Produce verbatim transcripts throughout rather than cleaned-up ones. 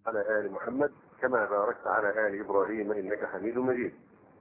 على آل محمد كما باركت على آل إبراهيم إنك حميد مجيد.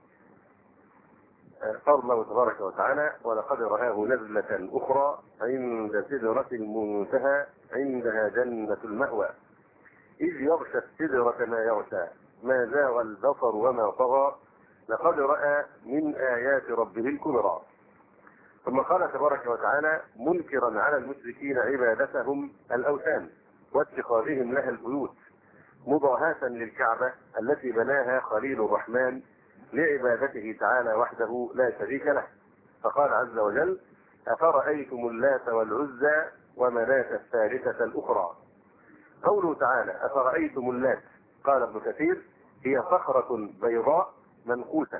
قال الله تبارك وتعالى: ولقد رآه نزلة أخرى عند سدرة المنتهى عندها جنة المأوى إذ يغشى السدرة ما يغشى ما زاغ البصر وما طغى لقد رأى من آيات ربه الكبرى. ثم قال تبارك وتعالى منكرا على المشركين عبادتهم الأوثان واتخاذهم لها البيوت مضاهاة للكعبة التي بناها خليل الرحمن لعبادته تعالى وحده لا شريك له. فقال عز وجل: أفرأيتم اللات والعزى ومناة الثالثة الأخرى. قوله تعالى أفرأيتم اللات، قال ابن كثير: هي صخرة بيضاء منقوشة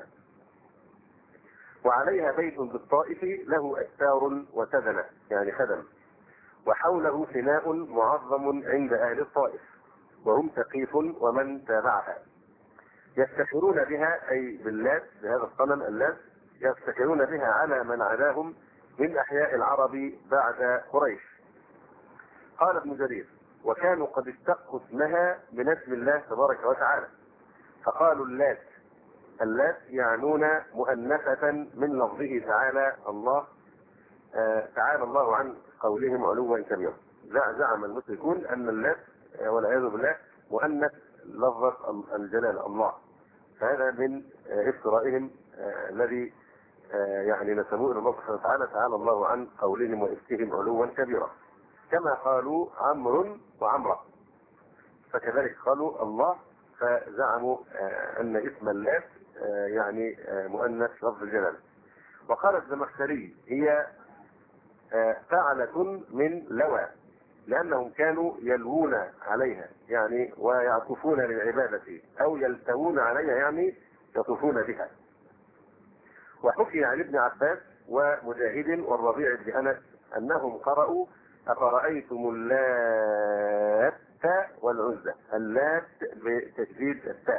وعليها بيت بالطائف له أستار وسدنة يعني خدم، وحوله فناء معظم عند أهل الطائف وهم ثقيف ومن تابعها، يفتخرون بها أي باللات بهذا الصنم اللات، يفتخرون بها على من عداهم من أحياء العرب بعد قريش. قال ابن جرير: وكانوا قد اشتقوا اسمها من اسم الله تبارك وتعالى فقالوا اللات. اللات يعنون مؤنثة من لفظه تعالى الله آه تعالى الله عن قولهم علوا كبيرا. زعم المشركون أن اللات والعياذ بالله مؤنث لفظة الجلال الله، فهذا من آه افترائهم آه الذي آه يعني نسبوه الى الله سبحانه وتعالى تعالى الله عن قولهم وإفكهم علوا كبيرا، كما قالوا عمرو وعمرة فكذلك قالوا الله، فزعموا آه أن اسم اللات آه يعني آه مؤنث لفظ الجلال. وقال الزمخشري: هي آه فعلة من لوى، لأنهم كانوا يلوون عليها يعني ويعطفون للعبادة أو يلتوون عليها يعني يطوفون بها. وحكي عن ابن عباس ومجاهد والربيع بن أنس أنهم قرأوا أفرأيتم اللات والعزى، اللات بتشديد التاء،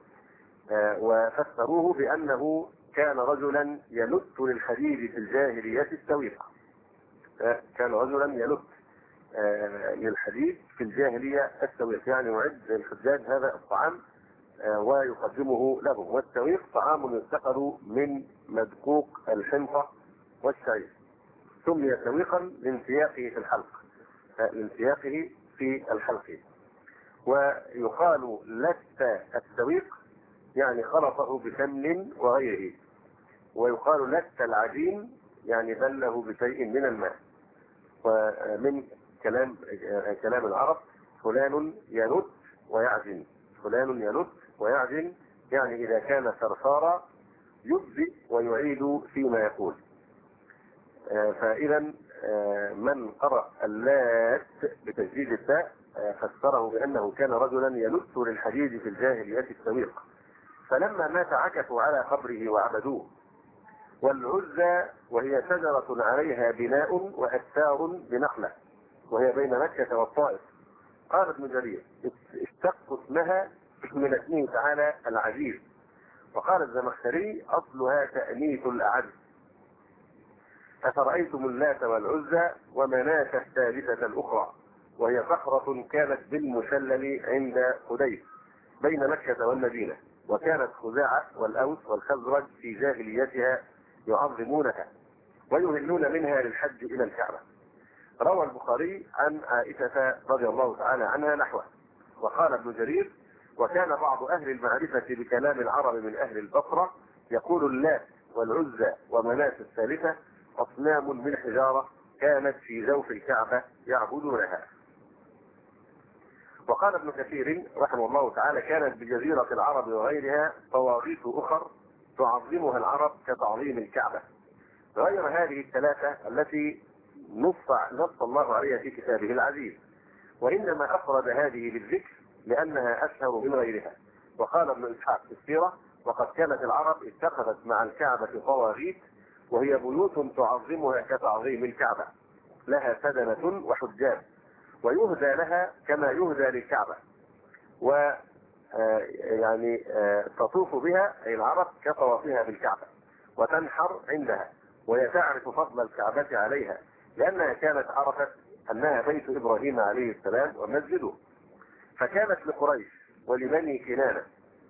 وفسروه بأنه كان رجلا يلت للحديد في الجاهلية السويق، كان رجلا يلت للحديد في الجاهلية السويق، يعني يعد للحجاج هذا الطعام ويقدمه لهم. والسويق طعام يستقر من مدقوق الحنطة والشعير، سمي سويقا لانسياقه في الحلق لانسياقه في الحلق. ويقال لت السويق يعني خلطه بسمن وغيره، ويقال لت العجين يعني بله بشيء من الماء. ومن كلام كلام العرب فلان يلت ويعجن، فلان يلت ويعجن يعني إذا كان ثرثارا يبدئ ويعيد فيما يقول. فإذا من قرأ اللات بتجديد التاء فسره بأنه كان رجلا يلت للحديد في الجاهلية السويق، فلما مات عكفوا على قبره وعبدوه. والعزى وهي شجرة عليها بناء وأستار بنخلة وهي بين مكة والطائف. قال ابن جرير: اشتق اسمها من اسمه تعالى العزيز. وقال الزمخشري: أصلها تأنيث الأعز. أفرأيتم اللات والعزى ومناة الثالثة الأخرى، وهي صخرة كانت بالمشلل عند خديس بين مكة والمدينة، وكانت خزاعة والأوس والخزرج في جاهليتها يعظمونها ويهلون منها للحج إلى الكعبة. روى البخاري عن عائشة رضي الله تعالى عنها نحوه. وقال ابن جرير: وكان بعض أهل المعرفة بكلام العرب من أهل البصرة يقول اللات والعزى ومناة الثالثة أصنام من حجارة كانت في جوف الكعبة يعبدونها. وقال ابن كثير رحمه الله تعالى: كانت بجزيرة العرب وغيرها طواغيت أخر تعظمها العرب كتعظيم الكعبة، غير هذه الثلاثة التي نص نص الله عليها في كتابه العزيز، وإنما أفرد هذه بالذكر لأنها أشهر من غيرها. وقال ابن إسحاق في السيرة: وقد كانت العرب اتخذت مع الكعبة طواغيت وهي بيوت تعظمها كتعظيم الكعبة، لها سدنة وحجاب ويهدى لها كما يهدى للكعبة، و يعني تطوف بها أي العرب كطوافها بالكعبة وتنحر عندها، وهي تعرف فضل الكعبة عليها لأنها كانت عرفت أنها بيت إبراهيم عليه السلام ومسجده، فكانت لقريش ولبني كنانة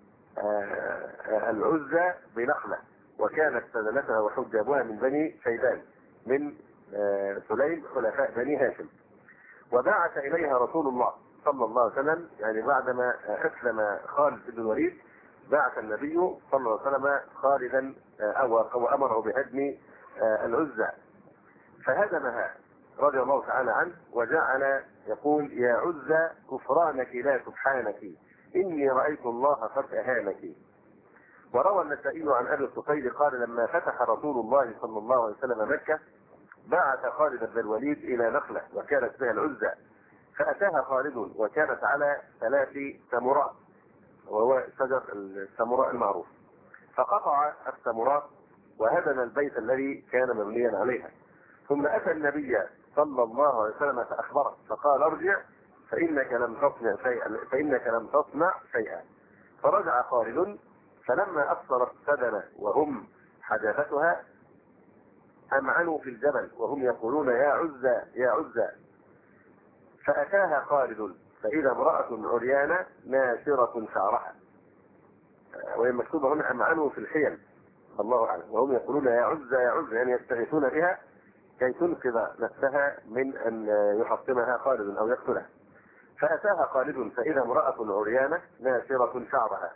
العزى بنخلة، وكانت سدنتها وحجابها من بني شيبان من سليم خلفاء بني هاشم. وبعث إليها رسول الله صلى الله عليه وسلم، يعني بعدما أسلم خالد بن الوليد بعث النبي صلى الله عليه وسلم خالدا أو أمره بهدم العزى، فهدمها رضي الله تعالى عنه، وجعل يقول: يا عزى كفرانك لا سبحانك، إني رأيت الله قد أهانك. وروى النسائي عن أبي الطفيل قال: لما فتح رسول الله صلى الله عليه وسلم مكة بعث خالد بن الوليد إلى نخلة وكانت بها العزى، فأتاها خالد وكانت على ثلاث سمراء، وهو شجر السمراء المعروف، فقطع السمراء وهدم البيت الذي كان مبنيا عليها. ثم أتى النبي صلى الله عليه وسلم فأخبره فقال: ارجع فإنك لم تصنع شيئا فإنك لم تصنع شيئا. فرجع خالد، فلما أبصرت سدنة وهم حداثتها أمعنوا في الجبل وهم يقولون: يا عزى يا عزى. فأتاها خالد فإذا امرأة عريانة ناشرة شعرها، وهي مكتوبة هنا أمعنوا في الحيل، الله أعلم، وهم يقولون: يا عزى يا عزى، يعني يستغيثون بها كي تنقذ نفسها من أن يحطمها خالد أو يقتلها. فأتاها خالد فإذا امرأة عريانة ناشرة شعرها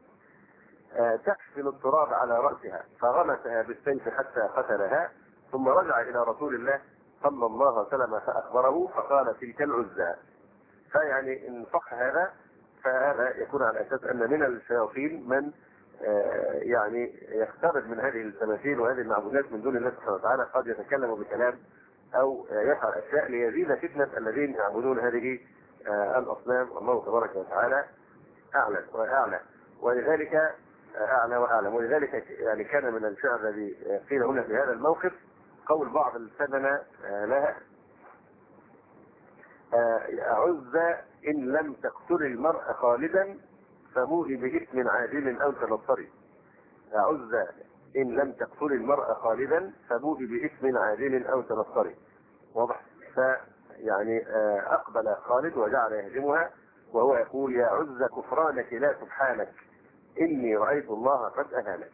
تحفل التراب على رأسها، فغمسها بالسيف حتى قتلها. ثم رجع إلى رسول الله صلى الله عليه وسلم فأخبره فقال: تلك العزى. فيعني إن صح هذا فهذا يكون على أساس أن من الشياطين من يعني يقترب من هذه التماثيل وهذه المعبودات من دون الله سبحانه وتعالى، قد يتكلم بكلام أو يفعل أشياء ليزيد فتنة الذين يعبدون هذه الأصنام، والله تبارك وتعالى أعلى وأعلى، ولذلك أعلى وأعلم. ولذلك يعني كان من الشعر الذي قيل هنا في هذا الموقف قول بعض السدنة لها: عزى إن لم تقتل المرء خالدا فموه بإثم عاجل أو تنصري. عزى إن لم تقتل المرء خالدا فموه بإثم عاجل أو تنصري. واضح؟ فيعني أقبل خالد وجعل يهزمها وهو يقول: يا عزى كفرانك لا سبحانك، إني رأيت الله قد أهانك.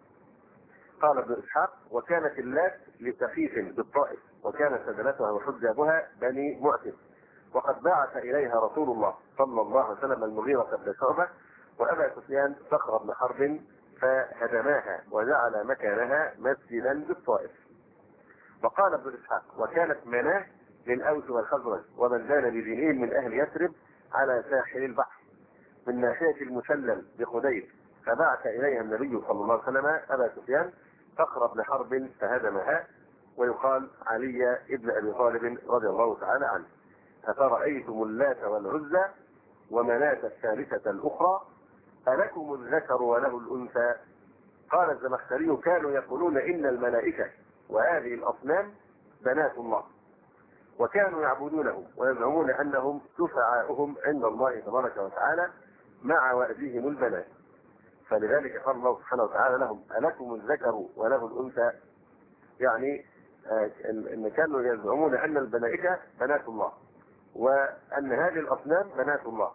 قال ابن إسحاق: وكانت اللات لسخيف بالطائف، وكانت سدنتها وحجابها بني مؤتف. وقد بعث إليها رسول الله صلى الله عليه وسلم المغيرة بن شعبة وأبا سفيان صخر بن حرب فهدماها وجعل مكانها مسجدا بالطائف. وقال ابن إسحاق: وكانت مناه للأوس والخزرج ومن كان بدينهم من أهل يثرب على ساحل البحر من ناحية المسلل بخدير، فبعث إليها النبي صلى الله عليه وسلم أبا سفيان صخر بن حرب فهدمها. ويقال علي ابن أبي طالب رضي الله تعالى عنه: أفرأيتم اللات والعزى ومناة الثالثة الأخرى ألكم الذكر وله الأنثى؟ قال الزمخشري: كانوا يقولون إن الملائكة وهذه الأصنام بنات الله، وكانوا يعبدونهم ويزعمون أنهم شفعاؤهم عند الله تبارك وتعالى مع وأديهم البنات. فلذلك قال الله سبحانه وتعالى لهم: ألكم الذكر وله الأنثى، يعني إن كانوا يزعمون أن الملائكة بنات الله وأن هذه الأصنام بنات الله،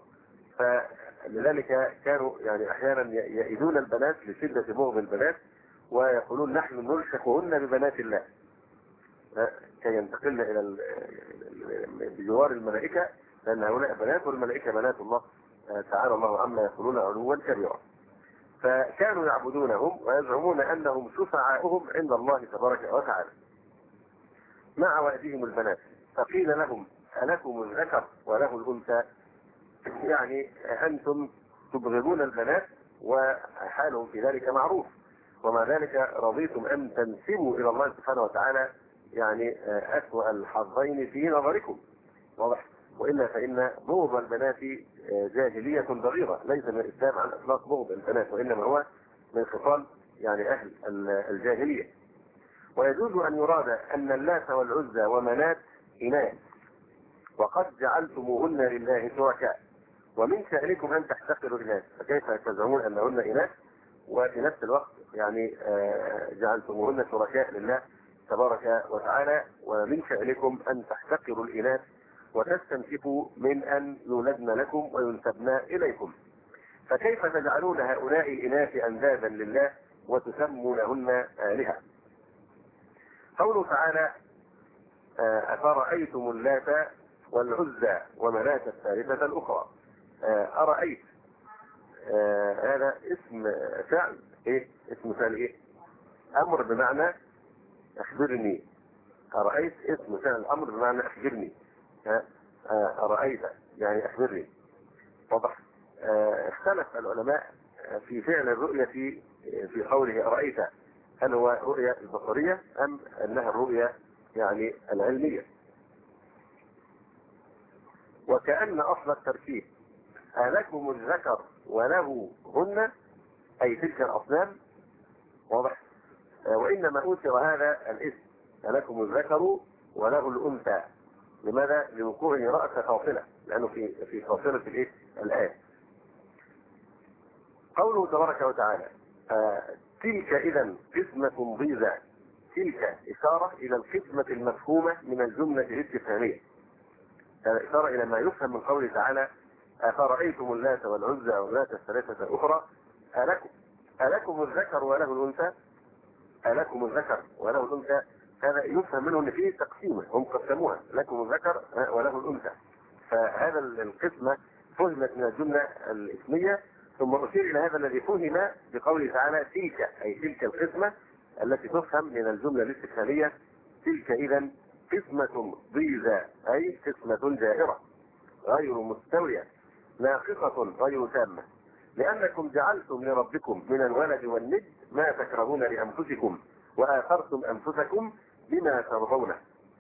فلذلك كانوا يعني أحيانا يئدون البنات لشدة بغض البنات ويقولون: نحن نلحقهن ببنات الله كي ينتقلن إلى بجوار الملائكة، لأن هؤلاء بنات والملائكة بنات الله تعالى الله عما يقولون علوا كبيرا. فكانوا يعبدونهم ويزعمون أنهم شفعاؤهم عند الله تبارك وتعالى مع وأديهم البنات. فقيل لهم: ألكم الذكر وله الأنثى، يعني أنتم تبغضون البنات وحالهم في ذلك معروف، ومع ذلك رضيتم أن تنسبوا إلى الله سبحانه وتعالى يعني أسوأ الحظين في نظركم. واضح؟ وإلا فإن بغض البنات جاهلية ضريرة، ليس من الإسلام عن إطلاق بغض البنات، وإنما هو من خصال يعني أهل الجاهلية. ويجوز أن يراد أن اللات والعزى ومنات إناث وقد جعلتموهن لله شركاء، ومن شأنكم أن تحتقروا الإناث، فكيف تزعمون أنهن إناث وفي نفس الوقت يعني جعلتموهن شركاء لله تبارك وتعالى، ومن شأنكم أن تحتقروا الإناث وتستنكفوا من أن يولدن لكم وينسبن إليكم. فكيف تجعلون هؤلاء الإناث أندادا لله وتسمونهن آلهة؟ قوله تعالى أفرأيتم اللات والعزى ومناة الثالثة الأخرى. أرأيت هذا اسم فعل إيه؟ اسم فعل إيه؟ أمر بمعنى أخبرني. أرأيت اسم فعل أمر بمعنى أخبرني. أرأيت يعني أخبرني. واضح؟ اختلف العلماء في فعل الرؤية في في قوله أرأيت، هل هو رؤية البصرية أم أنها الرؤية يعني العلمية؟ وكأن أصل التركيب ألكم الذكر وله هن أي تلك الأصنام. واضح؟ وإنما أوتر هذا الاسم ألكم الذكر وله الأنثى. لماذا؟ لوقوعه رأس فاصلة، لأنه في في فاصلة الإيه؟ الآية. قوله تبارك وتعالى آه تلك إذا قسمة ضيزى. تلك إشارة إلى القسمة المفهومة من الجملة الاستفهامية، إشارة إلى ما يفهم من قوله تعالى أفرأيتم اللات والعزى ومناة الثالثة الأخرى ألكم ألكم الذكر وله الأنثى. ألكم الذكر وله الأنثى هذا يفهم منه أن فيه تقسيمة، هم قسموها لكم الذكر وله الأنثى. فهذا القسمة فهمت من الجملة الاسمية، ثم أشير إلى هذا الذي فهم بقوله تعالى تلك أي تلك القسمة التي تفهم من الجملة الاستفهامية. تلك إذا قسمة ضيزى أي قسمة جائرة غير مستوية ناقصة غير تامة، لأنكم جعلتم لربكم من الولد والند ما تكرهون لأنفسكم وآثرتم أنفسكم بما ترضونه.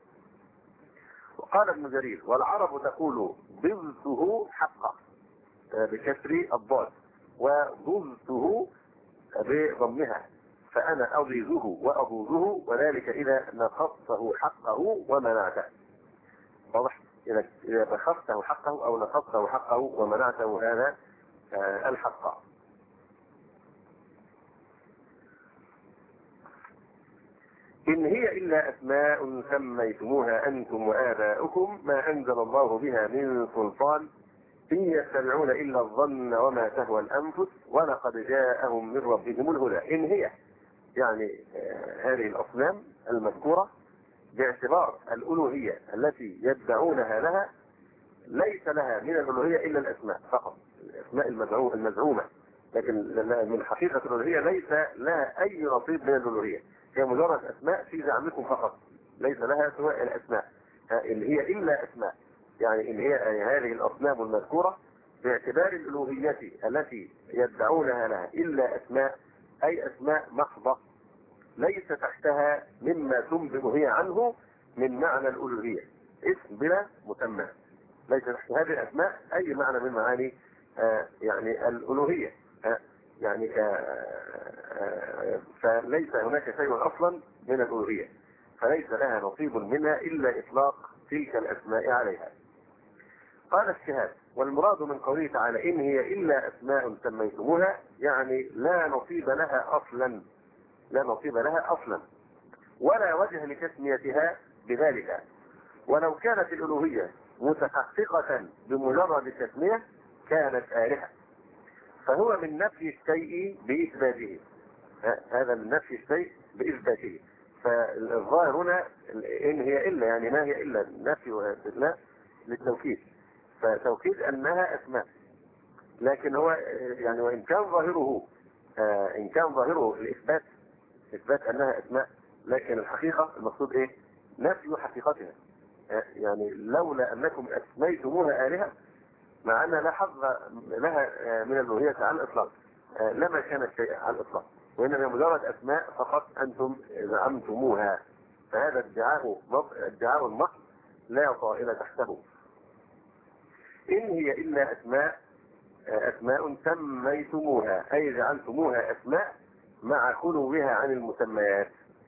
وقال ابن جرير والعرب تقول ضزته حقا بكسر الضاد وضزته بضمها، فأنا أضيزه وأضوزه وذلك إذا نقصته حقه ومنعته. واضح؟ إذا بخصته حقه أو نقصته حقه ومنعته هذا الحق. إن هي إلا أسماء سميتموها أنتم وآباؤكم ما أنزل الله بها من سلطان إن يتبعون إلا الظن وما تهوى الأنفس ولقد جاءهم من ربهم الهدى. إن هي يعني هذه الأصنام المذكورة باعتبار الألوهية التي يدعونها لها ليس لها من الألوهية إلا الأسماء فقط، الأسماء المزعومة، لكن من حقيقة الألوهية ليس لها أي نصيب من الألوهية، هي مجرد أسماء في زعمكم فقط، ليس لها سواء الأسماء اللي هي إلا أسماء. يعني إن هي هذه الأصنام المذكورة باعتبار الألوهية التي يدعونها لها إلا أسماء أي أسماء محضة ليس تحتها مما تنبغ هي عنه من معنى الألوهية، اسم بلا مسمى، ليس تحت هذه الأسماء أي معنى من معاني آه يعني الألوهية آه يعني آه آه فليس هناك شيء أصلا من الألوهية، فليس لها نصيب منها إلا إطلاق تلك الأسماء عليها. قال الشهاد والمراد من قوله تعالى إن هي إلا أسماء سميتموها يعني لا نصيب لها أصلا، لا نصيب لها أصلا ولا وجه لتسميتها بذلك، ولو كانت الألوهية متحققة بمجرد التسمية كانت آلهة، فهو من نفي الشيء بإثباته، هذا من نفي الشيء بإثباته. فالظاهر هنا إن هي إلا يعني ما هي إلا نفي واستثناء للتوكيد، فتوكيد أنها أسماء، لكن هو يعني وإن كان ظاهره إن كان ظاهره الإثبات إثبات أنها أسماء، لكن الحقيقة المقصود إيه؟ نفي حقيقتها. يعني لولا أنكم أسميتموها آلهة مع أنها لا حظ لها من الألوهية على الإطلاق لما كانت شيء على الإطلاق، وإنما مجرد أسماء فقط أنتم زعمتموها، فهذا ادعاء ادعاء محض لا طائل تحته. إن هي إلا أسماء أسماء سميتموها أي جعلتموها أسماء مع خلوها عن المسميات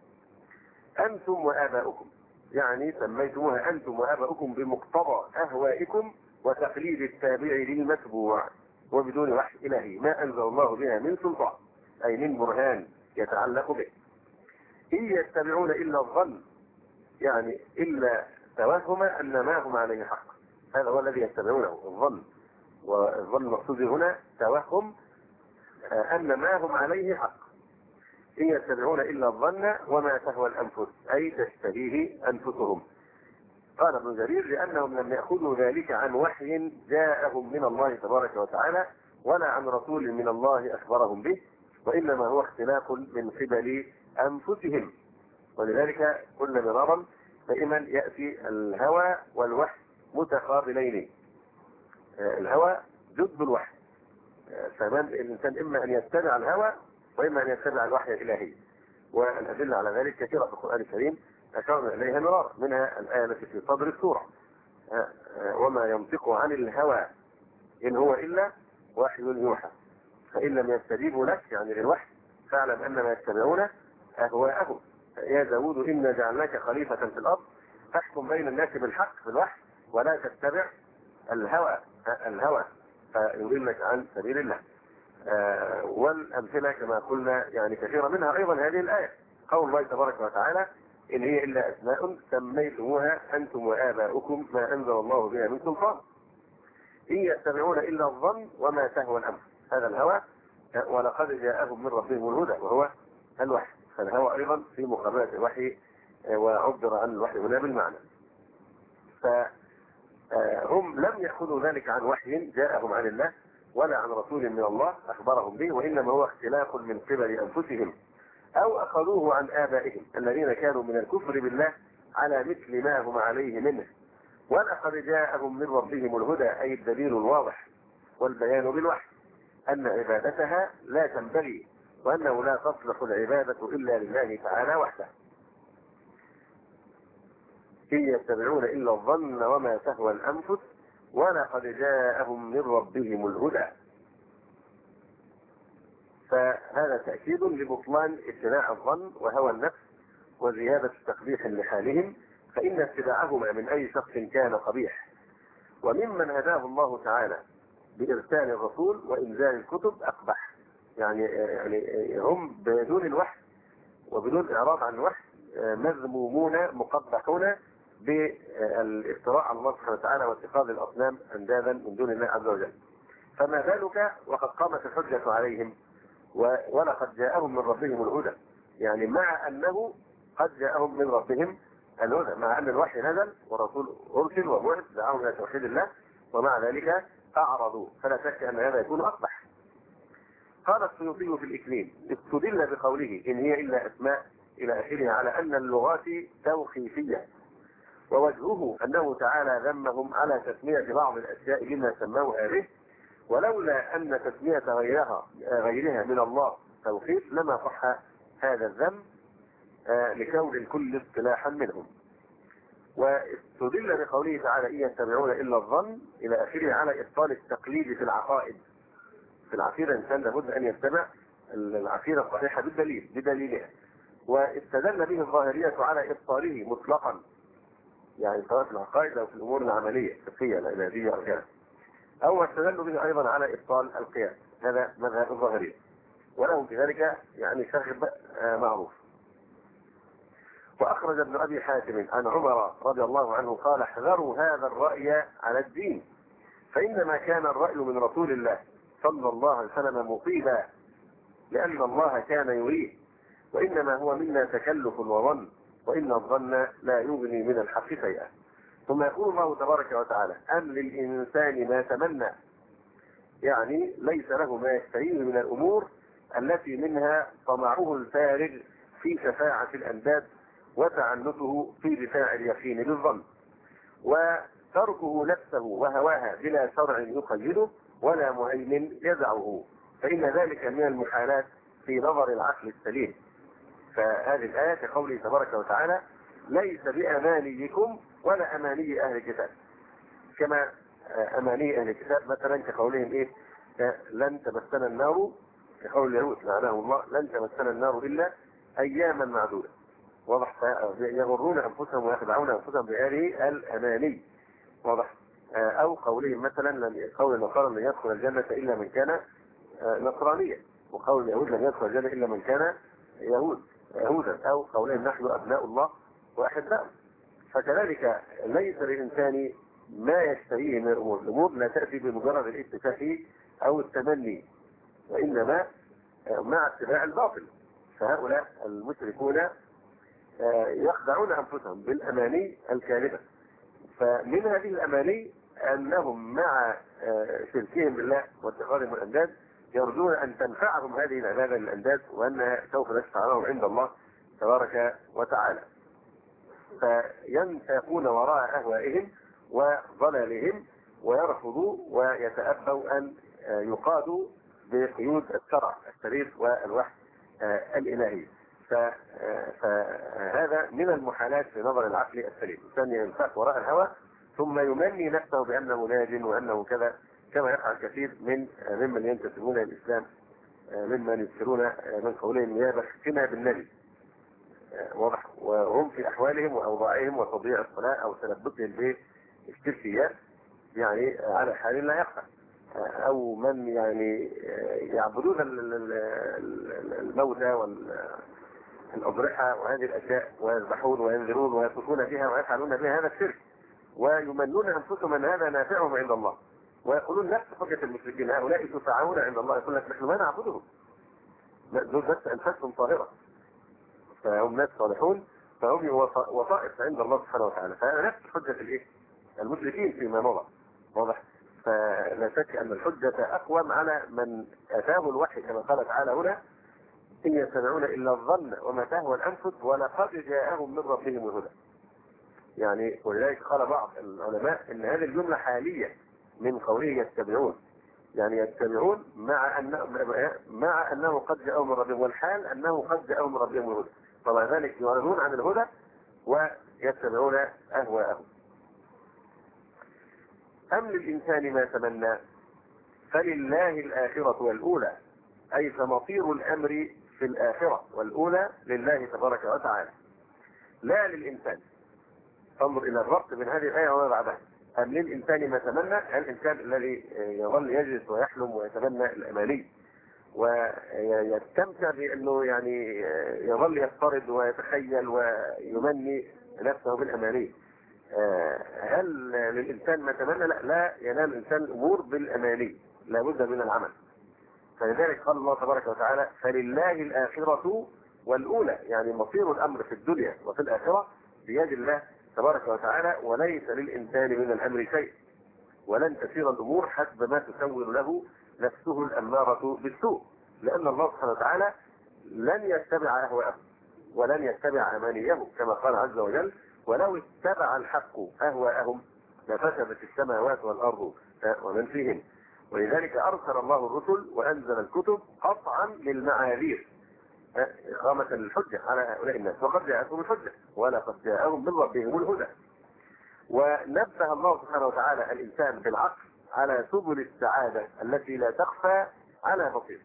أنتم وآباؤكم، يعني سميتموها أنتم وآباؤكم بمقتضى أهوائكم وتقليد التابع للمتبوع وبدون وحي إلهي ما أنزل الله بها من سلطان أي من برهان يتعلق به. إن يتبعون إلا الظن يعني إلا توهم أن ما هم عليه حق، هذا هو الذي يتبعونه الظن. والظن المقصود هنا توهم أن ما هم عليه حق. إن يتبعون إلا الظن وما تهوى الأنفس أي تشتهيه أنفسهم. قال ابن جرير لأنهم لم يأخذوا ذلك عن وحي جاءهم من الله تبارك وتعالى ولا عن رسول من الله أخبرهم به، وإنما هو اختلاف من قبل أنفسهم. ولذلك قلنا مرارا دائما يأتي الهوى والوحي متقابلين. الهوى ضد الوحي، فمن الإنسان إما أن يتبع الهوى وإما أن يتبع الوحي الإلهي. والأدلة على ذلك كثيرة في القرآن الكريم أشرنا إليها مرارا، منها الآية التي في صدر السورة وما ينطق عن الهوى إن هو إلا وحي يوحى. فإن لم يستجيبوا لك يعني للوحي فاعلم أنما يتبعون أهواءهم. يا داود إنا جعلناك خليفة في الأرض فاحكم بين الناس بالحق بالوحي ولا تتبع الهوى الهوى فيضلك عن سبيل الله. آه والأمثلة كما قلنا يعني كثيرة، منها أيضا هذه الآية قول الله تبارك وتعالى إن هي إلا أسماء سميتموها أنتم وآباؤكم ما أنزل الله بها من سلطان إن يتبعون إلا الظن وما تهوى الأنفس. هذا الهوى ولقد جاءهم من ربهم الهدى وهو الوحي. فالهوى أيضا في مقابلة الوحي وعبر عن الوحي هنا بالمعنى. فهم لم يأخذوا ذلك عن وحي جاءهم عن الله ولا عن رسول من الله أخبرهم به، وإنما هو اختلاف من قبل أنفسهم أو أخذوه عن آبائهم الذين كانوا من الكفر بالله على مثل ما هم عليه منه. ولقد جاءهم من ربهم الهدى أي الدليل الواضح والبيان بالوحي أن عبادتها لا تنبغي وأنه لا تصلح العبادة إلا لله تعالى وحده. إن يتبعون إلا الظن وما تهوى الأنفس ولقد جاءهم من ربهم الهدى. فهذا تأكيد لبطلان اتباع الظن وهوى النفس وزيادة تقبيح لحالهم، فإن اتباعهما من أي شخص كان قبيح. وممن هداه الله تعالى بإرسال الرسول وإنزال الكتب أقبح. يعني يعني هم بدون الوحي وبدون إعراض عن الوحي مذمومون مقبحون بالافتراء على الله سبحانه وتعالى واتخاذ الأصنام أندادا من دون الله عز وجل. فما بالك وقد قامت الحجة عليهم ولقد جاءهم من ربهم الهدى، يعني مع أنه قد جاءهم من ربهم الهدى، مع أن الوحي نزل ورسول أرسل وبعث دعاهم إلى توحيد الله، ومع ذلك أعرضوا. فلا شك أن هذا يكون أقبح. قال السيوطي في الإكليل استدل بقوله إن هي إلا أسماء إلى آخره على أن اللغات توقيفية، ووجهه أنه تعالى ذمهم على تسمية بعض الأشياء بما سموها به، ولولا أن تسمية غيرها غيرها من الله توقيف لما صح هذا الذم لكون الكل اصطلاحا منهم. واستدل بقوله تعالى إن يتبعون إلا الظن إلى آخره على إبطال التقليد في العقائد. في العقيدة الإنسان لابد أن يتبع العقيدة الصحيحة بالدليل بدليلها. واستدل به الظاهرية على إبطاله مطلقا، يعني سواء في العقائد أو في الأمور العملية الفقهية العبادية أو كذا. أو استدلوا به أيضا على إبطال القياس، هذا مذهب الظاهرية ولهم في ذلك يعني شغب معروف. وأخرج ابن أبي حاتم عن عمر رضي الله عنه قال احذروا هذا الرأي على الدين، فإنما كان الرأي من رسول الله صلى الله عليه وسلم مصيبا لأن الله كان يريه، وإنما هو منا تكلف وظن، وإن الظن لا يغني من الحق شيئا. ثم يقول الله تبارك وتعالى أم للإنسان ما تمنى، يعني ليس له ما يستهين من الأمور التي منها طمعه الفارغ في شفاعة الأنداد وتعنته في دفاع اليقين بالظن، وتركه نفسه وهواها بلا شرع يقيده ولا مهيمن يدعه، فإن ذلك من المحالات في نظر العقل السليم. فهذه الآية كقوله تبارك وتعالى ليس بأمانيكم ولا أماني أهل الكتاب، كما أماني أهل الكتاب مثلا كقولهم إيه لن تمسنا النار، كقول اليهود لعنهم الله لن تمسنا النار إلا أياما معدودة. واضح؟ يغرون أنفسهم ويخدعون أنفسهم بهذه الأماني. واضح؟ أو قولهم مثلا لن قول النصارى لن يدخل الجنة إلا من كان نصرانيا، وقول اليهود لن يدخل الجنة إلا من كان يهود يهودا، أو قولهم نحن أبناء الله وأحباؤه. فكذلك ليس للإنسان ما يشتهيه من الأمور. الأمور لا تأتي بمجرد الاتفاق أو التمني، وإنما مع اتباع الباطل. فهؤلاء المشركون يخدعون أنفسهم بالأماني الكاذبة. فمن هذه الأماني أنهم مع شركهم بالله واتخاذهم الأنداد يرجون أن تنفعهم هذه العبادة للأنداد، وأنها سوف تشفع لهم عند الله تبارك وتعالى. فينساقون وراء أهوائهم وضلالهم ويرفضوا ويتأبوا أن يقادوا بقيود الشرع الشريف والوحي الإلهي. فهذا من المحالات في نظر العقل السليم، الإنسان ينساق وراء الهوى ثم يمني نفسه بأنه ناج وأنه كذا، كما يفعل كثير من ممن ينتسبون إلى الإسلام ممن يذكرون من قولهم يا بختنا بالنبي، واضح، وهم في أحوالهم وأوضاعهم وتضييع الصلاة أو تلبسهم بالشركيات يعني على حال لا يخفى، أو من يعني يعبدون الموتى والأضرحة وهذه الأشياء ويذبحون وينذرون ويطوفون بها ويفعلون بها هذا الشرك، ويمنون أنفسهم أن هذا نافعهم عند الله، ويقولون نفس حجة المشركين هؤلاء شفعاؤنا عند الله، يقول لك نحن ما نعبدهم، دول بس أنفسهم طاهرة، فهم ناس صالحون، فهم وسائط عند الله سبحانه وتعالى. فهذا نفس حجة الايه؟ المشركين فيما مضى، واضح. فلا شك أن الحجة أقوم على من أتاه الوحي كما قال تعالى هنا إن يتبعون إلا الظن وما تهوى الأنفس ولقد جاءهم من ربهم الهدى. يعني ولذلك قال بعض العلماء إن هذه الجملة حالية من قوله يتبعون، يعني يتبعون مع أنه مع أنه قد جاءهم من ربهم، والحال أنه قد جاءهم من ربهم الهدى، طبعا ذلك يعرضون عن الهدى ويتبعون أهواءهم. أم للإنسان ما تمنى فلله الآخرة والأولى، أي فمصير الأمر في الآخرة والأولى لله تبارك وتعالى لا للإنسان. انظر إلى الربط بين هذه الآية وما بعدها. أم للإنسان ما تمنى، الإنسان الذي يظل يجلس ويحلم ويتمنى الأماني ويستمتع بأنه يعني يظل يفترض ويتخيل ويمني نفسه بالأماني، هل للإنسان ما تمنى؟ لا، لا ينال الإنسان الأمور بالأماني، لا بد من العمل. فلذلك قال الله تبارك وتعالى فلله الآخرة والأولى، يعني مصير الأمر في الدنيا وفي الآخرة بيد الله تبارك وتعالى، وليس للإنسان من الأمر شيء، ولن تسير الأمور حسب ما تسول له نفسه الأمارة بالسوء، لأن الله سبحانه وتعالى لن يتبع أهواءه ولن يتبع أمانيه كما قال عز وجل ولو اتبع الحق أهواءهم لفسدت السماوات والأرض ومن فيهن. ولذلك أرسل الله الرسل وأنزل الكتب قطعا للمعاذير إقامة الحجة على هؤلاء الناس، وقد جاءتهم الحجة ولقد جاءهم من ربهم الهدى. ونبه الله سبحانه وتعالى الإنسان بالعقل على سبل السعادة التي لا تخفى على بصير،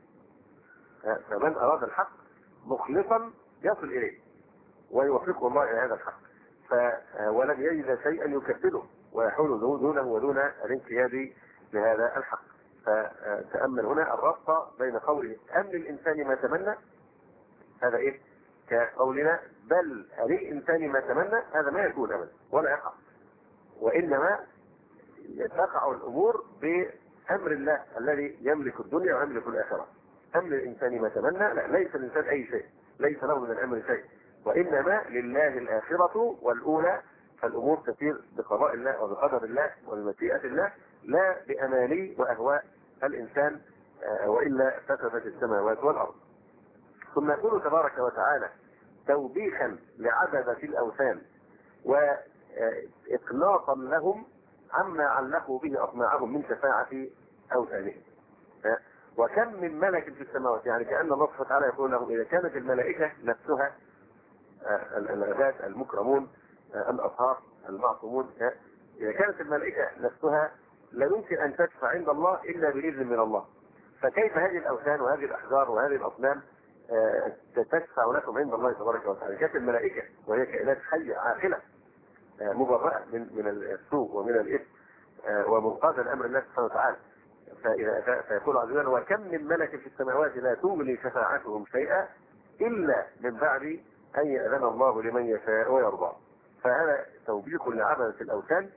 فمن أراد الحق مخلصا يصل إليه ويوفقه الله إلى هذا الحق، ولن يجد شيئا يكبده ويحول دونه ودون الانقياد لهذا الحق. فتأمل هنا الربط بين قوله أم للإنسان ما تمنى، هذا إيه؟ كقولنا بل للإنسان ما تمنى، هذا ما يكون أبدا ولا يقع، وإنما تقع الأمور بأمر الله الذي يملك الدنيا ويملك الآخرة. أم للإنسان ما تمنى، لا، ليس الإنسان أي شيء، ليس له من الأمر شيء، وإنما لله الآخرة والأولى، فالأمور تسير بقضاء الله وبقدر الله وبمشيئة الله، لا بأماني وأهواء الإنسان، وإلا فسدت السماوات والأرض. ثم يقول تبارك وتعالى توبيخا لعبدة الأوثان وإقناطا لهم عما علقوا به أطماعهم من شفاعة أوثانهم. وكم من ملك في السماوات، يعني كأن الله سبحانه وتعالى يقول لهم إذا كانت الملائكة نفسها العباد المكرمون الأطهار المعصومون، إذا كانت الملائكة نفسها لا يمكن أن تشفع عند الله إلا بإذن من الله، فكيف هذه الأوثان وهذه الأحجار وهذه الأصنام تشفع لكم عند الله تبارك وتعالى؟ كانت الملائكة وهي كائنات حية عاقلة مبرأة من من السوء ومن الإثم ومنقادة لأمر الله سبحانه وتعالى. فيقول عز وجل وكم من ملك في السماوات لا تغني شفاعتهم شيئا إلا من بعد أن يأذن الله لمن يشاء ويرضى. فهذا توبيخ لعبدة الأوثان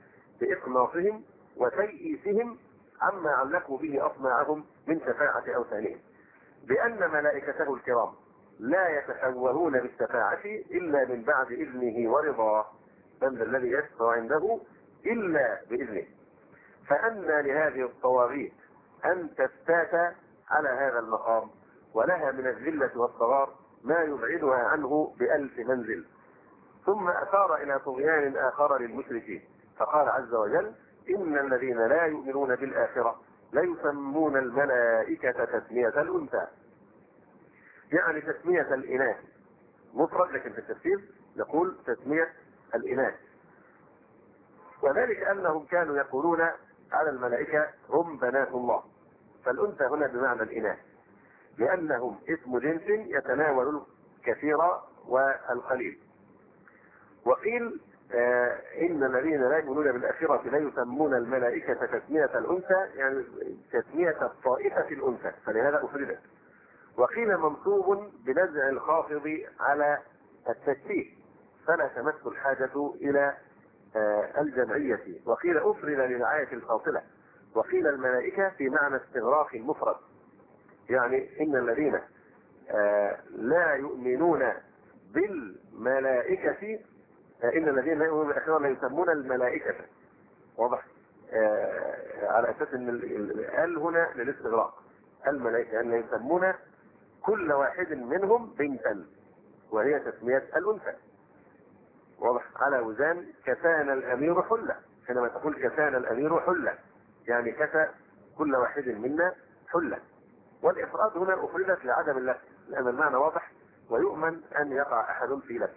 بإقناصهم وتيئيسهم عما علقوا به أصناعهم من شفاعة أوثانهم، بأن ملائكته الكرام لا يتشوهون بالشفاعة إلا من بعد إذنه ورضاه، من ذا الذي يشفع عنده إلا بإذنه. فأنى لهذه الطواغيت أن تستات على هذا المقام، ولها من الذلة والصغار ما يبعدها عنه بألف منزل. ثم أشار إلى طغيان آخر للمشركين فقال عز وجل: إن الذين لا يؤمنون بالآخرة ليسمون الملائكة تسمية الأنثى، يعني تسمية الإناث مفرد، لكن في التفسير يقول تسمية الإناث. وذلك أنهم كانوا يقولون على الملائكة هم بنات الله، فالأنثى هنا بمعنى الإناث، لأنهم اسم جنس يتناول الكثير والقليل. وقيل آه إن الذين لا يؤمنون بالآخرة لا يسمون الملائكة تسمية الأنثى، يعني تسمية الطائفة الأنثى، فلهذا أفردت. وقيل منصوب بنزع الخافض على التشبيه فلا تمس الحاجة إلى آه الجمعية. وقيل أفرد للرعاية الفاصلة. وقيل الملائكة في معنى استغراق المفرد، يعني إن الذين آه لا يؤمنون بالملائكة آه إن الذين لا يؤمنون بالآخرة لا يسمون الملائكة، واضح؟ آه على أساس أن ال هنا للاستغراق، الملائكة أن يسمون كل واحد منهم بنتا، وهي تسمية الأنثى، واضح؟ على وزان كسان الأمير حلة، حينما تقول كسان الأمير حلة يعني كسى كل واحد منا حلة. والإفراد هنا أفردت لعدم اللبس، لأن المعنى واضح ويؤمن أن يقع أحد في لبس.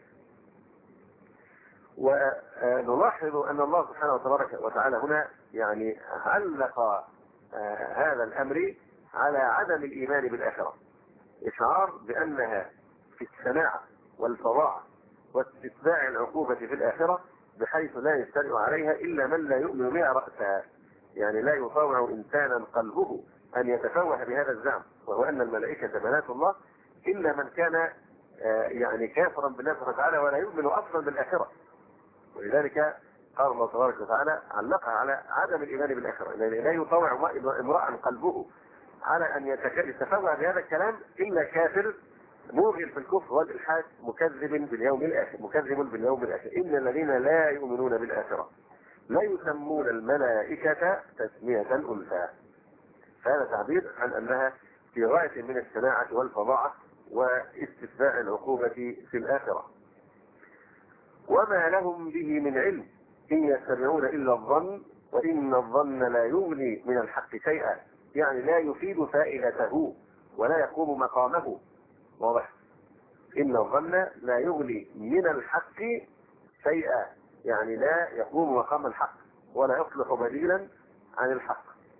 ونلاحظ أن الله سبحانه وتعالى هنا يعني علق هذا الأمر على عدم الإيمان بالآخرة، إشعار بأنها في الشناعة والفظاعة واستتباع العقوبة في الآخرة، بحيث لا يجترئ عليها إلا من لا يؤمن بها رأسها، يعني لا يطاوع إنسانا قلبه أن يتفوه بهذا الزعم، وهو أن الملائكة بنات الله، إلا من كان يعني كافرا بالله سبحانه وتعالى ولا يؤمن أصلا بالآخرة. ولذلك قال الله تبارك وتعالى علقها على عدم الإيمان بالآخرة، يعني لا يطاوع امرأ قلبه على أن يتفوه بهذا الكلام إلا كافر موغل في الكفر والإلحاد مكذب باليوم الآخر، مكذب باليوم الآخر. إن الذين لا يؤمنون بالآخرة لا يسمون الملائكة تسمية الأنثى، فهذا تعبير عن أنها في غاية من الشناعة والفظاعة واستتباع العقوبة في الآخرة. وما لهم به من علم إن يتبعون إلا الظن وإن الظن لا يغني من الحق شيئا، يعني لا يفيد فائدته ولا يقوم مقامه، واضح؟ إن الظن لا يغني من الحق شيئا، يعني لا يقوم مقام الحق ولا يصلح بديلا عن الحق.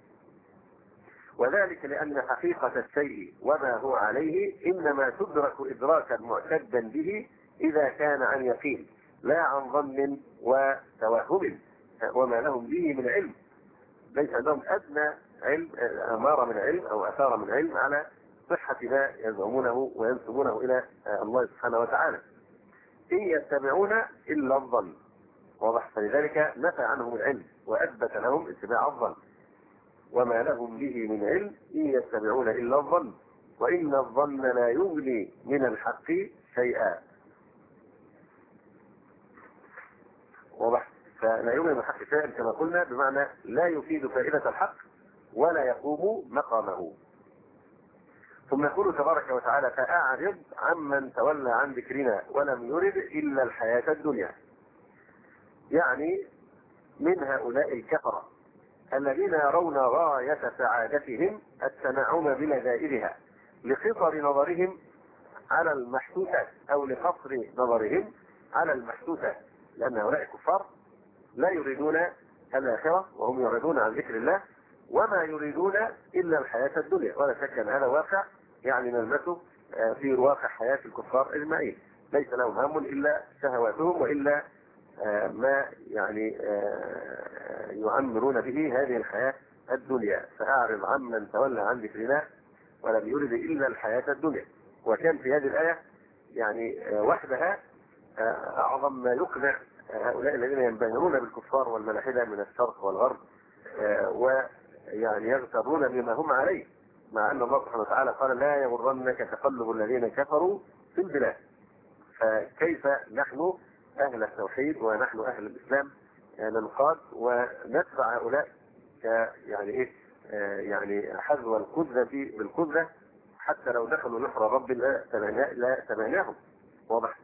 وذلك لأن حقيقة الشيء وما هو عليه إنما تدرك إدراكا معتدا به إذا كان عن يقين لا عن ظن وتوهم. وما لهم به من علم، ليس عندهم أدنى علم، أمارة من علم أو أثار من علم على صحة ما يزعمونه وينسبونه إلى الله سبحانه وتعالى. إن يتبعون إلا الظن، واضح؟ فلذلك نفى عنهم العلم وأثبت لهم اتباع الظن. وما لهم به من علم إن يتبعون إلا الظن وإن الظن لا يغني من الحق شيئا، واضح؟ فلا يغني من الحق شيئا كما قلنا بمعنى لا يفيد فائدة الحق ولا يقوم مقامه. ثم يقول تبارك وتعالى: فأعرض عمن تولى عن ذكرنا ولم يرد إلا الحياة الدنيا، يعني من هؤلاء الكفرة الذين يرون غاية سعادتهم التنعم بلذائذها لقصر نظرهم على المحسوسات أو لقصر نظرهم على المحسوسات، لأن هؤلاء الكفار لا يريدون الآخرة وهم يعرضون عن ذكر الله وما يريدون إلا الحياة الدنيا. ولا شك أن هذا واقع يعني نلمسه في واقع حياة الكفار أجمعين، ليس لهم هم إلا شهواتهم وإلا ما يعني يعمرون به هذه الحياة الدنيا. فأعرض عمن تولى عن ذكرنا ولم يرد إلا الحياة الدنيا. وكان في هذه الآية يعني وحدها أعظم ما يقنع هؤلاء الذين ينبهرون بالكفار والملاحدة من الشرق والغرب ويعني يغترون بما هم عليه، مع أن الله سبحانه وتعالى قال لا يغرنك تقلب الذين كفروا في البلاد. فكيف نحن أهل التوحيد ونحن أهل الإسلام ننقاد ونتبع هؤلاء يعني إيه يعني حذو القذة بالقذة، حتى لو دخلوا نحر رب لا تبعناهم. واضح؟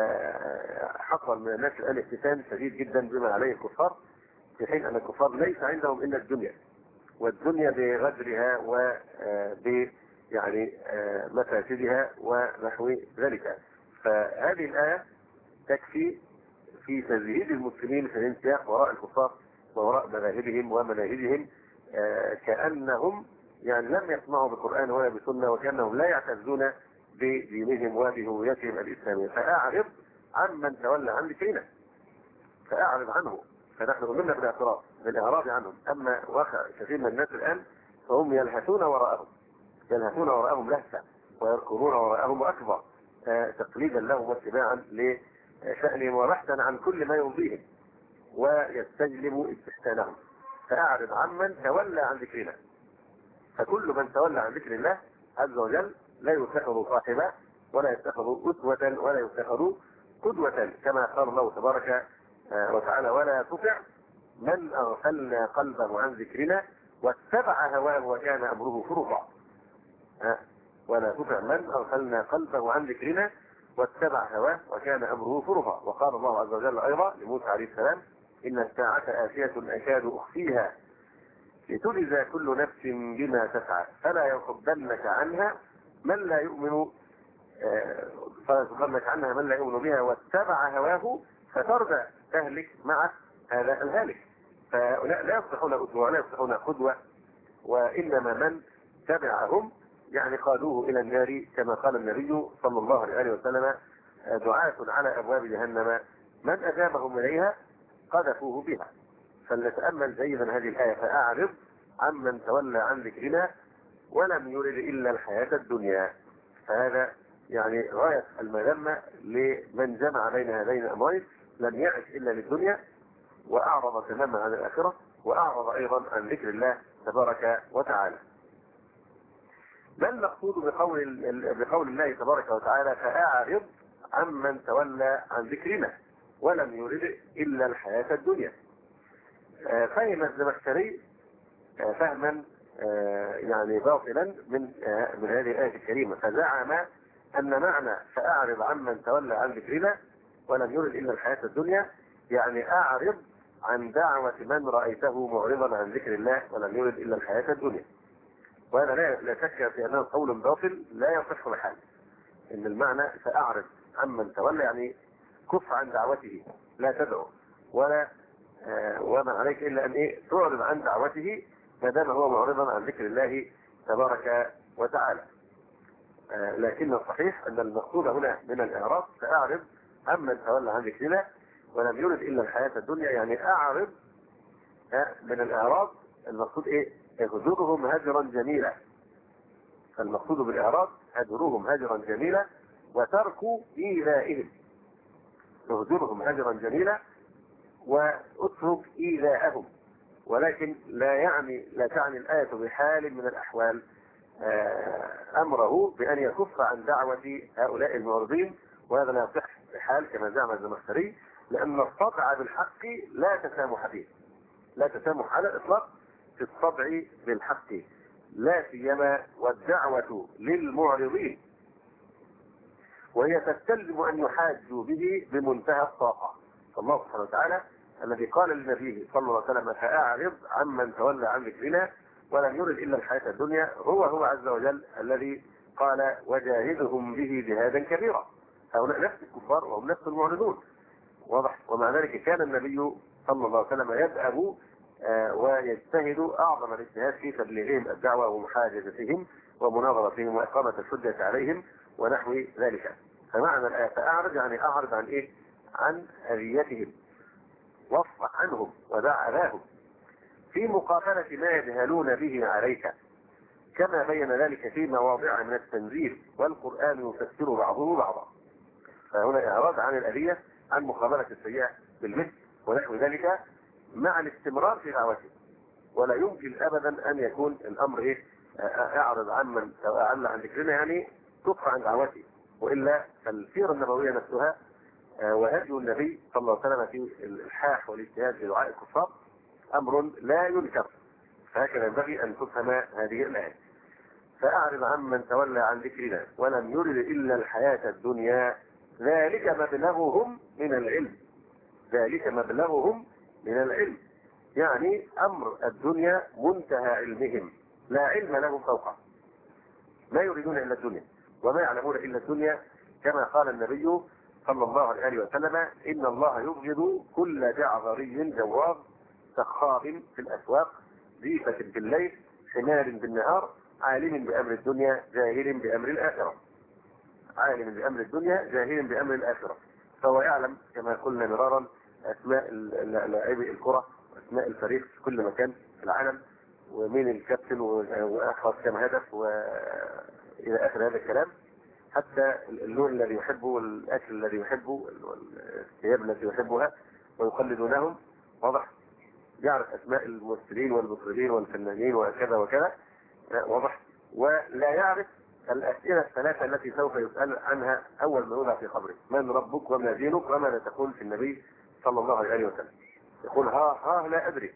فحصل من الناس الآن اهتمام شديد جدا بما عليه الكفار، في حين أن الكفار ليس عندهم إلا الدنيا، والدنيا بغدرها وب يعني مفاسدها ونحو ذلك. فهذه الآية تكفي في تزهيد المسلمين في الانسياق وراء الكفار ووراء مذاهبهم ومناهجهم، كأنهم يعني لم يسمعوا بالقرآن ولا بسنة، وكأنهم لا يعتزون بدينهم وبهويتهم الإسلامية. فأعرض عمن تولى عن ذكرنا، فأعرض عنه. فنحن أمرنا بالاعتراض بالإعراض عنهم. أما واقع كثير من الناس الآن فهم يلهثون وراءهم يلهثون وراءهم لهثا، ويركضون وراءهم أكبر تقليدا لهم واتباعا لشأنهم وبحثا عن كل ما يرضيهم ويستجلب استحسانهم. فأعرض عمن تولى عن ذكرنا. فكل من تولى عن ذكر الله عز وجل لا يتخذ صاحبا ولا يتخذ أسوة ولا يتخذ قدوة، كما قال الله تبارك وتعالى ولا تطع من أغفلنا قلبه عن ذكرنا واتبع هواه وكان أمره فرطا. ولا تطع من أغفلنا قلبه عن ذكرنا واتبع هواه وكان أمره فرطا. وقال الله عز وجل أيضا لموسى عليه السلام إن الساعة آتية أكاد أخفيها لتجزى كل نفس بما تسعى فلا يصدنك عنها من لا يؤمن فلا يصدنك عنها من لا يؤمن بها واتبع هواه فترضى تهلك مع هذا الهالك. فهؤلاء لا يصلحون أسوة ولا يصلحون قدوة، وإنما من تبعهم يعني قادوه إلى النار، كما قال النبي صلى الله عليه وسلم دعاة على أبواب جهنم من أجابهم إليها قذفوه بها. فلنتأمل جيدا هذه الآية فأعرض عمن تولى عن ذكرنا ولم يرد إلا الحياة الدنيا. فهذا يعني غاية المذمة لمن جمع بين هذين الأمرين، لم يعش إلا للدنيا وأعرض تماما عن الآخرة وأعرض أيضا عن ذكر الله تبارك وتعالى. ما المقصود بقول, بقول الله تبارك وتعالى فأعرض عمن تولى عن ذكرنا ولم يرد إلا الحياة الدنيا؟ فهم الزمخشري فهما يعني باطلا من من هذه الآية الكريمة، فزعم أن معنى فأعرض عمن تولى عن ذكرنا ولم يرد إلا الحياة الدنيا يعني أعرض عن دعوة من رأيته معرضا عن ذكر الله ولم يرد إلا الحياة الدنيا. وأنا لا لا شك في أنه قول باطل لا يصح بحال. إن المعنى فأعرض عمن تولى يعني كف عن دعوته، لا تدعو ولا آه وما عليك إلا أن إيه تعرض عن دعوته ما دام هو معرضا عن ذكر الله تبارك وتعالى. آه لكن الصحيح أن المقصود هنا من الإعراض فأعرض عمن تولى عن ذكرنا ولم يرد إلا الحياة الدنيا، يعني أعرض آه من الإعراض المقصود إيه؟ هجرهم هجرا جميلا. فالمقصود بالإعراض هجرهم هجرا جميلا وترك إيذائهم. هجرهم هجرا جميلا واترك إيذاءهم، ولكن لا يعني لا تعني الآية بحال من الأحوال أمره بأن يكف عن دعوة هؤلاء المعرضين، وهذا لا يصح بحال كما زعم الزمخشري، لأن الصدع بالحق لا تسامح فيه، لا تسامح على الإطلاق في الصدع بالحق، لا سيما والدعوة للمعرضين، وهي تستلزم أن يحاجوا به بمنتهى الطاقة. فالله سبحانه وتعالى الذي قال للنبي صلى الله عليه وسلم فأعرض عمن تولى عن ذكرنا ولم يرد إلا الحياة الدنيا، هو هو عز وجل الذي قال وجاهدهم به جهادا كبيرا. هؤلاء نفس الكفار وهم نفس المعرضون. واضح؟ ومع ذلك كان النبي صلى الله عليه وسلم يدأب آه ويجتهد أعظم الاجتهاد في تبليغهم الدعوة ومحاجزتهم ومناظرتهم وإقامة الحجة عليهم ونحو ذلك. فمعنى الآية فأعرض يعني أعرض عن إيه؟ عن أذيتهم، واصفح عنهم ودع أذاهم في مقابلة ما يجهلون به عليك، كما بين ذلك في مواضع من التنزيل والقرآن يفسر بعضه بعضا. فهنا إعراض عن الأذية عن مقابلة السيئة بالمثل ونحو ذلك مع الاستمرار في دعوته. ولا يمكن ابدا ان يكون الامر ايه اعرض عن من اعلى عن ذكرنا يعني تقطع عن دعوته، والا فالسيره النبويه نفسها وهدي النبي صلى الله عليه وسلم في الالحاح والاجتهاد في دعاء الكفار امر لا ينكر. فهكذا ينبغي ان تفهم هذه الايه. فاعرض عن من تولى عن ذكرنا ولم يرد الا الحياه الدنيا ذلك مبلغهم من العلم. ذلك مبلغهم من العلم يعني امر الدنيا منتهى علمهم، لا علم لهم فوقه، لا يريدون الا الدنيا وما يعلمون الا الدنيا، كما قال النبي صلى الله عليه وسلم ان الله يبغض كل جعذري جواظ سخاب في الاسواق ضيفة بالليل حمار بالنهار عالم بامر الدنيا جاهل بامر الاخره. عالم بامر الدنيا جاهل بامر الاخره. فهو يعلم كما قلنا مرارا اسماء لاعبي الكره واسماء الفريق في كل مكان في العالم، ومين الكابتن واحرز كم هدف والى اخر هذا الكلام، حتى اللون الذي يحبه والاكل الذي يحبه والثياب التي يحبها ويقلدونهم. واضح؟ يعرف اسماء الممثلين والمطربين والفنانين وكذا وكذا. واضح؟ ولا يعرف الاسئله الثلاثه التي سوف يسال عنها اول ما يوضع في قبره: من ربك وما دينك وماذا تقول في النبي صلى الله عليه وسلم. يقول ها ها لا ادري.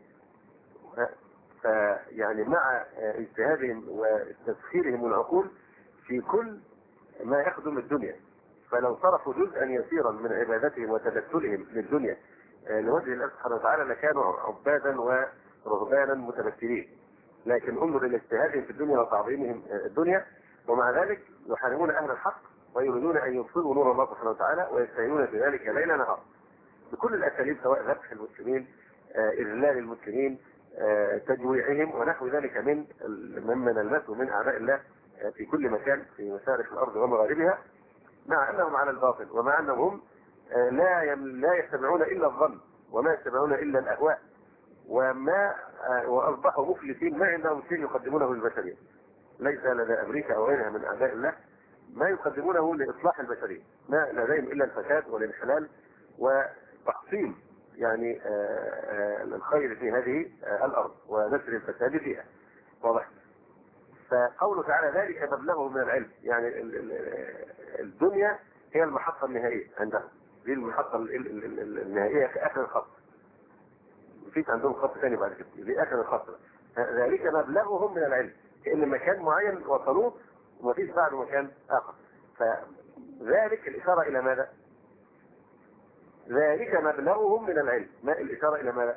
فيعني مع اجتهادهم وتسخيرهم العقول في كل ما يخدم الدنيا، فلو صرفوا جزءا يسيرا من عبادتهم وتبتلهم للدنيا لوجه الله سبحانه وتعالى لكانوا عبادا ورهبانا متبتلين. لكن انظر الى اجتهادهم في الدنيا وتعظيمهم الدنيا، ومع ذلك يحاربون اهل الحق ويريدون ان يطفئوا نور الله سبحانه وتعالى ويستعينون في ذلك ليل نهار بكل الاساليب، سواء ذبح المسلمين، اذلال المسلمين، تجويعهم ونحو ذلك من ممن نلمسه من اعداء الله في كل مكان في مشارق الارض ومغاربها، مع انهم على الباطل ومع انهم لا لا يتبعون الا الظن وما يتبعون الا الاهواء، وما واصبحوا مفلسين ما عندهم شيء يقدمونه للبشريه. ليس لدى امريكا او غيرها من اعداء الله ما يقدمونه لاصلاح البشريه، ما لديهم الا الفساد والانحلال وتحصيل يعني الخير في هذه الارض ونشر الفساد فيها. واضح؟ فقوله تعالى ذلك مبلغه من العلم، يعني الدنيا هي المحطه النهائيه عندهم، دي المحطه النهائيه في اخر الخط. مفيش عندهم خط ثاني بعد كده، دي اخر الخط. ذلك مبلغهم من العلم، كأن مكان معين وصلوه ومفيش بعده مكان اخر. فذلك الاشاره الى ماذا؟ ذلك مبلغهم من العلم، ما الاشاره الى ماذا؟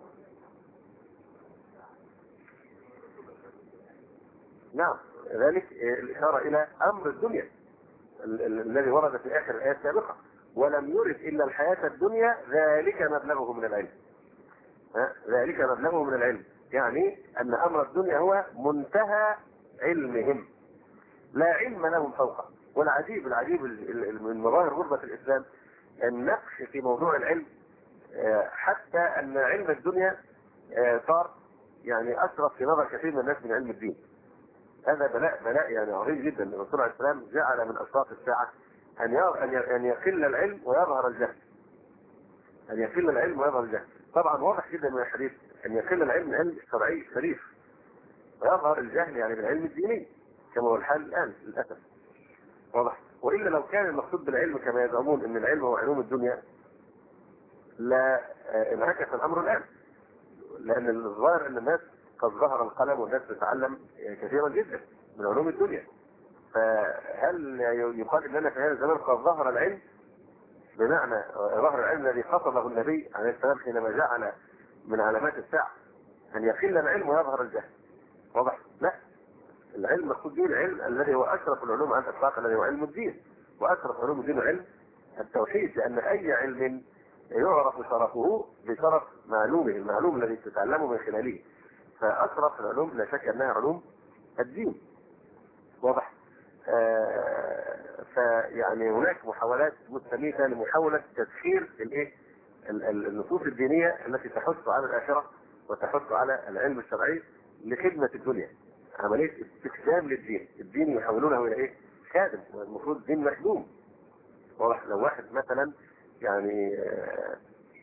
نعم، ذلك الاشاره الى امر الدنيا الذي ورد في اخر الايه السابقه: ولم يرد الا الحياه الدنيا ذلك مبلغه من العلم. ذلك مبلغه من العلم يعني ان امر الدنيا هو منتهى علمهم، لا علم لهم فوقه. والعجيب العجيب من مظاهر غربه الاسلام النقش في موضوع العلم، حتى ان علم الدنيا صار يعني اشرف في نظر كثير من الناس من علم الدين. هذا بلاء بلاء يعني عظيم جدا. الرسول عليه السلام جعل من اشراط الساعه ان ان يقل العلم ويظهر الجهل. ان يقل العلم ويظهر الجهل. طبعا واضح جدا من الحديث ان يقل العلم من علم الشرعي شريف ويظهر الجهل يعني بالعلم الديني كما هو الحال الان للاسف. واضح؟ والا لو كان المقصود بالعلم كما يزعمون ان العلم هو علوم الدنيا لا انعكس الامر الان، لان الظاهر ان الناس قد ظهر القلم والناس تتعلم كثيرا جدا من علوم الدنيا. فهل يقال اننا في هذا الزمان قد ظهر العلم بمعنى ظهر العلم الذي قصده النبي عليه السلام حينما جعل من علامات الساعه ان يقل العلم ويظهر الجهل؟ واضح؟ لا، العلم مقصود به العلم الذي هو اشرف العلوم على الاطلاق، الذي هو علم الدين، واشرف علوم الدين علم التوحيد، لان اي علم يعرف شرفه بشرف معلومه، المعلوم الذي تتعلمه من خلاله. فاشرف العلوم لا شك انها علوم الدين. واضح؟ آه فيعني هناك محاولات مستميتة لمحاولة تسخير الايه النصوص الدينية التي تحث على الآخرة وتحث على العلم الشرعي لخدمة الدنيا، عملية استخدام للدين. الدين يحولونه الى ايه؟ خادم، والمفروض الدين مخدوم. واضح؟ لو واحد مثلا يعني آه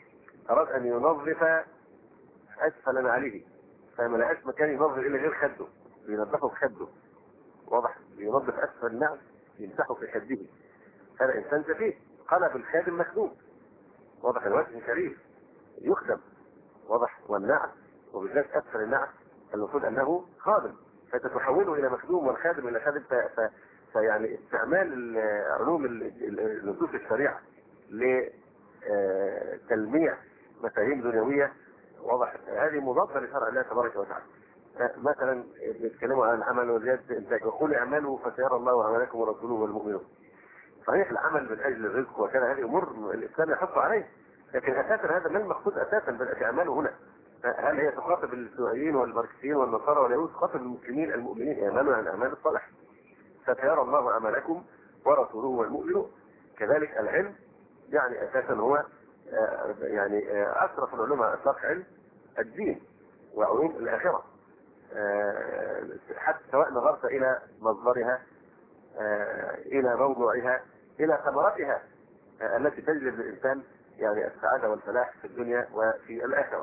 أراد أن ينظف أسفل نعله، فما لقاش مكان ينظف إلا غير خده، ينظفه بخده. واضح؟ ينظف أسفل النعل يمسحه في خده. هذا إنسان سفيه، قلب الخادم مخدوم. واضح؟ الوجه شريف يخدم. واضح؟ والنعل وبالذات أسفل النعل المفروض أنه خادم، فتتحوله إلى مخدوم والخادم إلى خادم. ف... ف... فيعني استعمال علوم النصوص الشريعة لتلميع مفاهيم دنيوية، واضح، هذه مضادة لشرع الله تبارك وتعالى. مثلا بيتكلموا عن العمل وزيادة الانتاج، وقل اعملوا فسيرى الله عملكم ورسوله والمؤمنون. صحيح العمل من اجل الرزق وكذا، هذه امور الاسلام يحث عليه، لكن اساسا هذا ما المقصود اساسا بالاعمال هنا. هل هي تخاطب السوريين والماركسيين والنصارى واليهود؟ تخاطب المسلمين المؤمنين، اعملوا عن اعمال الصالح فسيرى الله عملكم ورسوله والمؤمنون. كذلك العلم يعني اساسا هو يعني اشرف العلوم على اطلاق علم الدين وعلوم الاخره، حتى سواء نظرت الى مصدرها، الى موضوعها، الى ثمرتها التي تجلب للانسان يعني السعاده والفلاح في الدنيا وفي الاخره.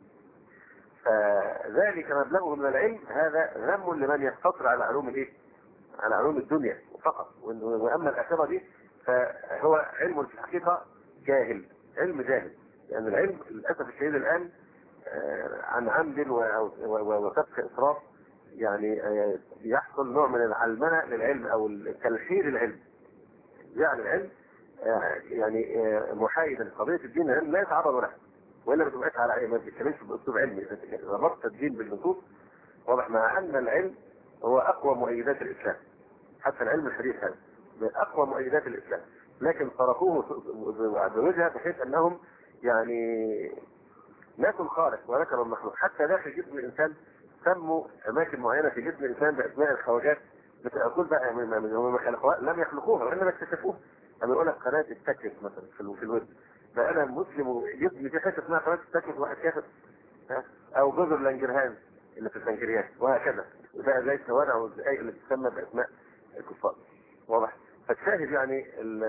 فذلك مبلغه من العلم، هذا ذم لمن يقتصر على علوم الايه؟ على علوم الدنيا فقط. واما الاخره دي فهو علم في الحقيقه جاهل، علم جاهل. لان يعني العلم للاسف الشديد الان عن عمد وسفك اسراف، يعني يحصل نوع من العلمنه للعلم او تلحير العلم. يعني العلم يعني محايدا قضيه الدين لا يتعرض لها، والا ما تبقاش على ما بتتكلمش باسلوب علمي، ربطت الدين بالنصوص. واضح؟ مع ان العلم هو اقوى مؤيدات الاسلام، حتى العلم الحديث هذا من اقوى مؤيدات الاسلام، لكن صرفوه بوجهه بحيث انهم يعني ناكل الخالق وذكر المخلوق. حتى داخل جسم الانسان سموا اماكن معينه في جسم الانسان باسماء الخواجات، بتقول بقى هم خلقوها لم يخلقوها وانما اكتشفوها. اما يقول لك قناه التكت مثلا في الود، فانا مسلم جسمي في حته اسمها قناه التكت، واحد كافر، او جزر لانجرهان اللي في البنكرياس، وهكذا. وده زي الشوارع والزقايق اللي تسمى باسماء الكفار. واضح؟ فالشاهد يعني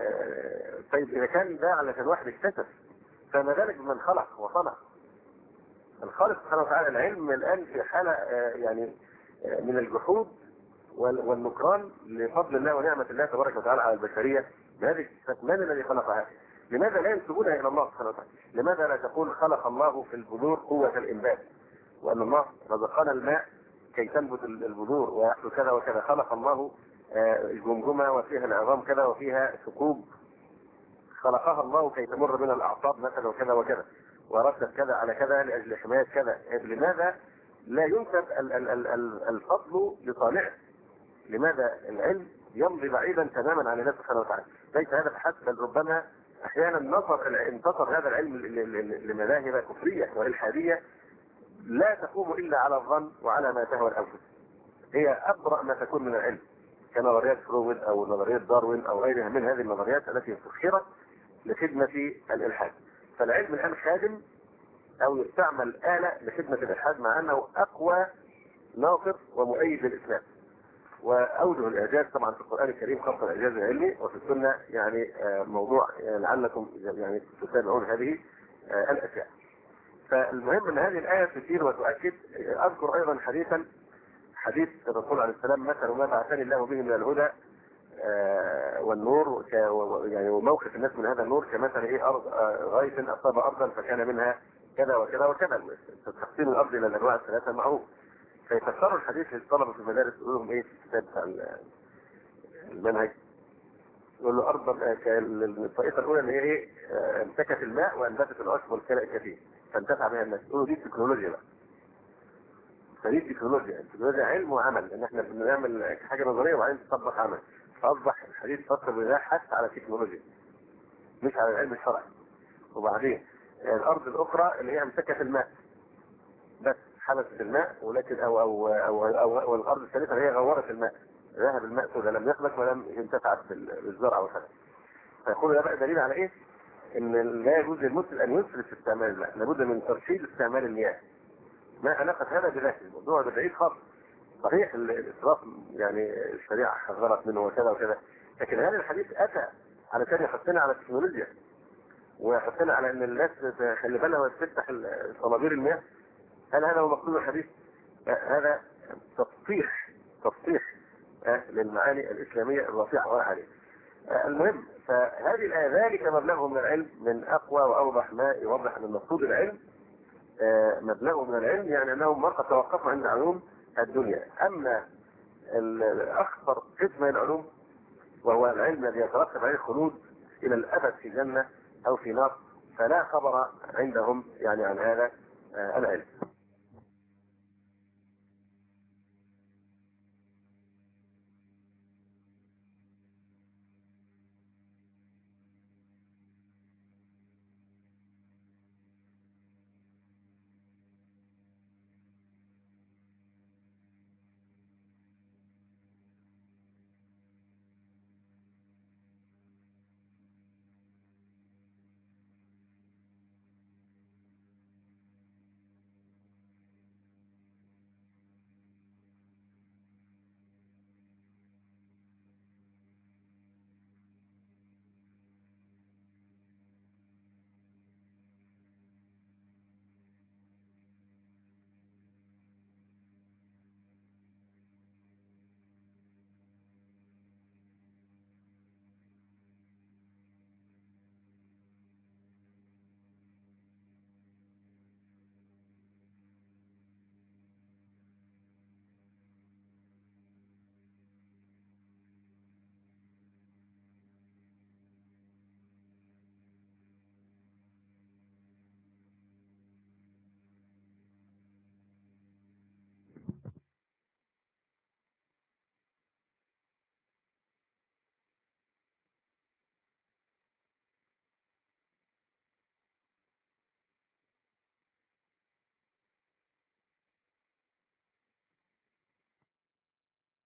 طيب اذا كان ده علشان واحد اكتشف، فما بالك بمن خلق وصنع. الخالق سبحانه وتعالى. العلم الان في حاله يعني من الجحود والنكران لفضل الله ونعمه الله تبارك وتعالى على البشريه بهذه الصفات. من الذي خلقها؟ لماذا لا ينسبونها الى الله سبحانه وتعالى؟ لماذا لا تقول خلق الله في البذور قوه الانبات، وان الله رزقنا الماء كي تنبت البذور ويحصل كذا وكذا، خلق الله الجمجمه وفيها العظام كذا وفيها ثقوب، خلقها الله كي تمر بنا الاعصاب مثلا وكذا وكذا، وردت كذا على كذا لاجل حمايه كذا. لماذا لا ينسب الفضل لصانعه؟ لماذا العلم يمضي بعيدا تماما عن الله سبحانه وتعالى؟ ليس هذا فحسب، بل ربما احيانا نصر انتصر هذا العلم لمذاهب كفريه والحاديه لا تقوم الا على الظن وعلى ما تهوى الانفس. هي ابرأ ما تكون من العلم، كنظريات فرويد او نظريات داروين او غيرها من هذه النظريات التي سخرت لخدمه الالحاد. فالعلم الان خادم او يستعمل آلة لخدمة الالحاد، مع انه اقوى ناصر ومؤيد للاسلام. واوجه الاعجاز طبعا في القران الكريم خاصه الاعجاز العلمي، وفي السنه يعني موضوع لعلكم يعني تتابعون هذه الاشياء. فالمهم ان هذه الايه تثير وتؤكد. اذكر ايضا حديثا حديث الرسول عليه السلام: مثل ما بعثني الله به من الهدى والنور، يعني وموقف الناس من هذا النور كمثل ايه ارض غيث اصاب ارضا فكان منها كذا وكذا وكذا. تقسيم الارض الى الانواع الثلاثه معروف. فيفسروا الحديث للطلبه في المدارس، يقول لهم ايه في الكتاب بتاع المنهج، يقول له ارض الطائفه الاولى ان هي ايه امسكت الماء وانبتت العشب والكلى الكثير فانتفع بها الناس. يقولوا دي التكنولوجيا بقى. فدي التكنولوجيا، التكنولوجيا علم وعمل، ان احنا بنعمل حاجه نظريه وبعدين تطبق عمل. فاصبح الحديث فسر بده حث على التكنولوجيا مش على العلم الشرعي. وبعدين الارض الاخرى اللي هي امسكت الماء بس حبست الماء، ولكن او او او, أو, أو الارض الثالثه اللي هي غورت الماء، ذهب الماء سودا لم يخلق ولم ينتفع بالزرع والحاجه. فيقول ده بقى دليل على ايه؟ ان لا يجوز للمسلم ان يسرف في استعمال الماء، لابد من ترشيد استعمال المياه. ما علاقه هذا بذاته؟ الموضوع ده بعيد خالص. صحيح الاسراف يعني الشريعه حذرت منه وكذا وكذا، لكن هذا الحديث اتى علشان يحثنا على التكنولوجيا وحثنا على ان الناس خلي بالها وتفتح صنابير المياه، هل هذا هو مقصود الحديث؟ هذا تسطيح تسطيح للمعاني الاسلاميه الرفيعه والعاليه. المهم، فهذه الايه ذلك مبلغه من العلم من اقوى واوضح ما يوضح ان المقصود العلم مبلغه من العلم، يعني انهم ما قد توقفوا عند علوم الدنيا. اما الاخطر قسم من العلوم وهو العلم الذي يترتب عليه الخلود الى الابد في جنه او في نار، فلا خبر عندهم يعني عن هذا العلم.